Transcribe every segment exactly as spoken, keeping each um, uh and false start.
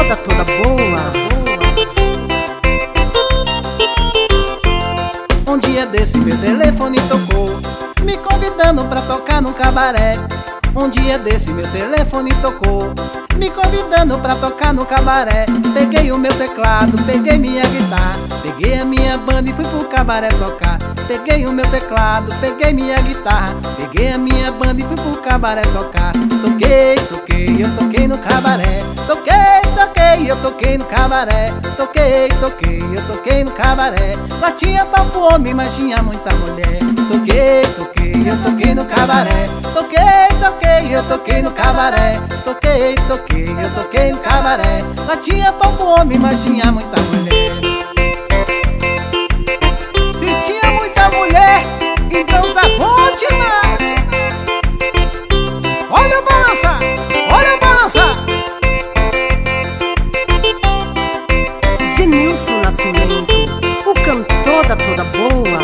cantora toda boa. Um dia desse meu telefone tocou, me convidando pra tocar num cabaré. Um dia desse meu telefone tocou, me convidando pra tocar no cabaré. Peguei o meu teclado, peguei minha guitarra, peguei a minha banda e fui pro cabaré tocar. Peguei o meu teclado, peguei minha guitarra, peguei a minha banda e fui pro cabaré tocar. Toquei, toquei, eu toquei no cabaré. Toquei, toquei, eu toquei no cabaré. Toquei, toquei, eu toquei no cabaré. Lá tinha pouco homem, mas tinha muita mulher. Toquei, toquei, eu toquei no cabaré. Toquei, toquei, eu toquei no cabaré. Toquei, toquei, eu toquei no cabaré. Lá tinha pouco homem, mas tinha muita mulher. Se tinha muita mulher, então tá bom demais. Olha o balança, olha o balança. Zenilson Nascimento, o cantora toda boa.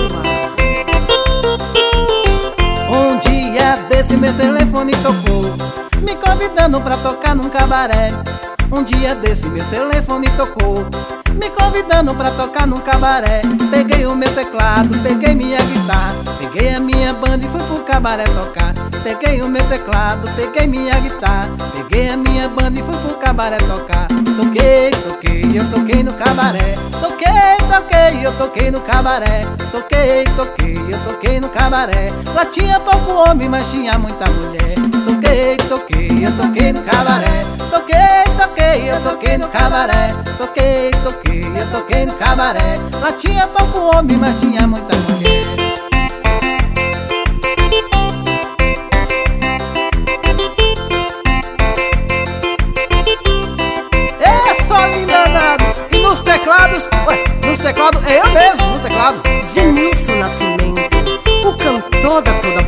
Um dia desse meu telefone tocou, me convidando pra tocar num cabaré. Um dia desse meu telefone tocou, me convidando pra tocar num cabaré. Peguei o meu teclado, peguei minha guitarra, peguei a minha banda e fui pro cabaré tocar. Peguei o meu teclado, peguei minha guitarra, peguei a minha banda e fui pro cabaré tocar. Toquei, toquei, eu toquei no cabaré. Toquei, toquei, eu toquei no cabaré. Toquei, toquei, eu toquei no cabaré. Lá tinha pouco homem, mas tinha muita mulher. Toquei, toquei, eu toquei no cabaré. Toquei, toquei, eu toquei no cabaré. Toquei, toquei, eu toquei no cabaré. Lá tinha pouco homem, mas tinha muita mulher. É só linda danado. E nos teclados, ué, nos teclados é eu mesmo, no teclado. Zenilson Nascimento, o cantora toda